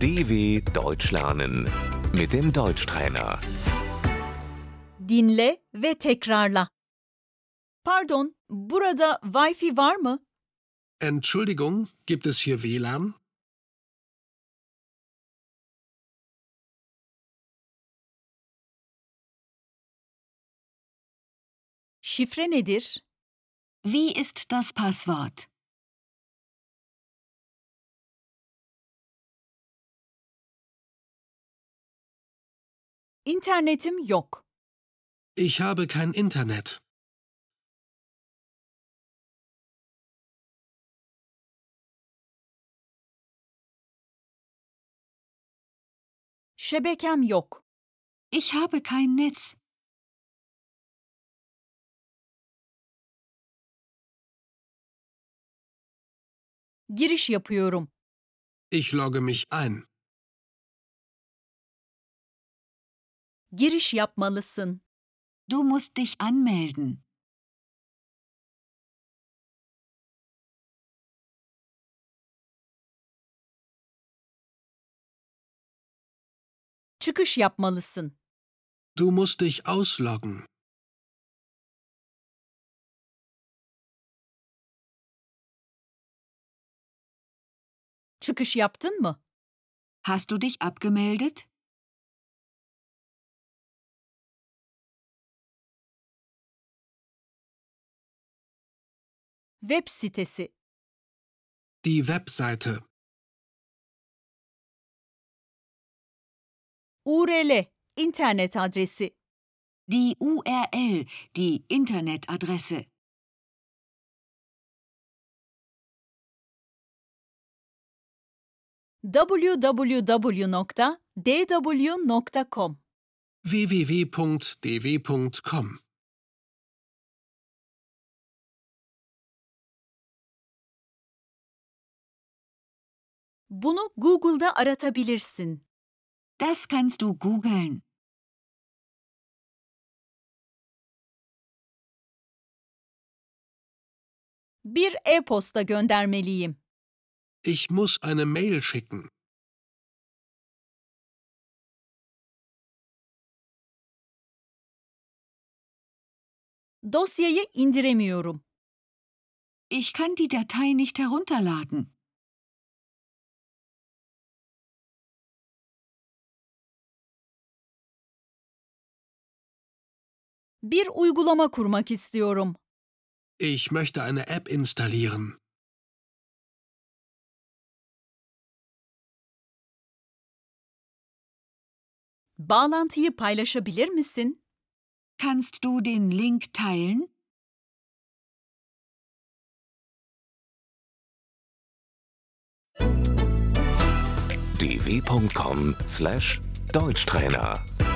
DW Deutsch lernen mit dem Deutschtrainer. Dinle ve tekrarla. Pardon, burada Wi-Fi var mı? Entschuldigung, gibt es hier WLAN? Şifre nedir? Wie ist das Passwort? İnternetim yok. Ich habe kein Internet. Şebekem yok. Ich habe kein Netz. Giriş yapıyorum. Ich logge mich ein. Giriş yapmalısın. Du musst dich anmelden. Çıkış yapmalısın. Du musst dich ausloggen. Çıkış yaptın mı? Hast du dich abgemeldet? Web sitesi. Die Webseite. URL, internet adresi. Die URL, die Internetadresse. www.dw.com. www.dw.com. Bunu Google'da aratabilirsin. Das kannst du googeln. Bir e-posta göndermeliyim. Ich muss eine Mail schicken. Dosyayı indiremiyorum. Ich kann die Datei nicht herunterladen. Bir uygulama kurmak istiyorum. Ich möchte eine App installieren. Bağlantıyı paylaşabilir misin? Kannst du den Link teilen? dw.com/Deutschtrainer